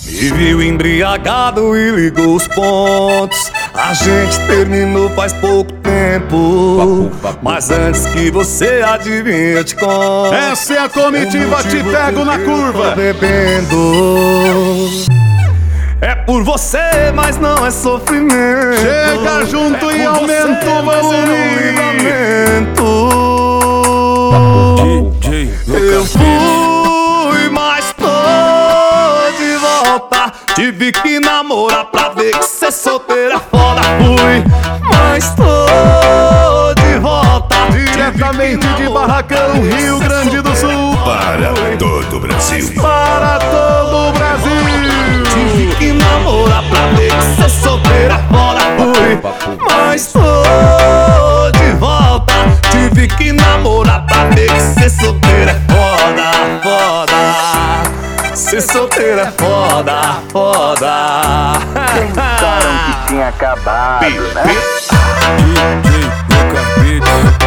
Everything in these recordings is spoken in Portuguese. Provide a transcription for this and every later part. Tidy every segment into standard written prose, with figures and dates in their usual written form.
Me viu embriagado e ligou os pontos. A gente terminou faz pouco tempo. Mas antes que você adivinhe, eu te conto. Essa é a comitiva Te Pego na Curva. Tô bebendo. É por você, mas não é sofrimento. Chega junto e aumenta o volume. Eu fui, mas tô de volta. Tive que namorar pra ver que cê solteira foda. Fui, mas tô de volta. Diretamente de Barracão, Rio Grande do Sul. Para todo o Brasil. Para todo o Brasil. Tive que namorar pra ver que cê solteira foda. Fui, mas tô de volta. Tive que namorar pra ver que cê solteira é foda, foda. Cê solteira é foda, foda. Pensaram que tinha acabado, né? DJ Lucas Beats.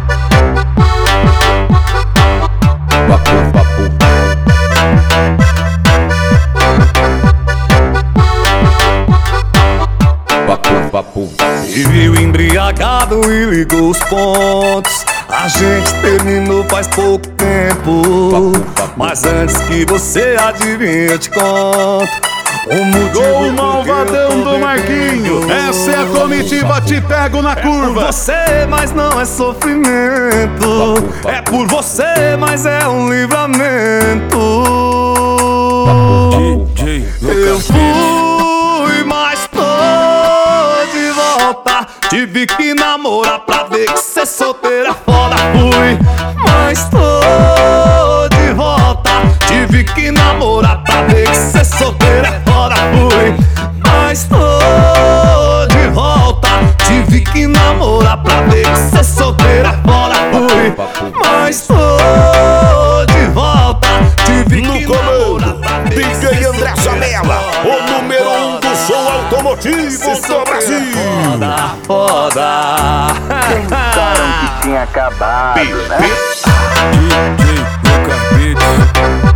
Me viu embriagado e ligou os pontos. A gente terminou faz pouco tempo. Mas antes que você adivinhe, eu te conto. Gol malvadão do Marquinho. Essa é a comitiva Te Pego na É por Curva. você, mas não é sofrimento. É por você, mas é um livramento. Eu fui, mas tô de volta. Tive que namorar pra ver que cê solteira foda. Fui, mas tô de volta. Tive que namorar pra ver que cê solteira foda. Fui, mas tô de volta. Tive que namorar pra ver que cê solteira foda. Fui, mas tô de volta. Tive que namorar pra ver que cê DJ André Sabela, o número 1 do som automotivo do Brasil. foda, foda. Pensaram que tinha acabado, né? DJ Lucas Beats.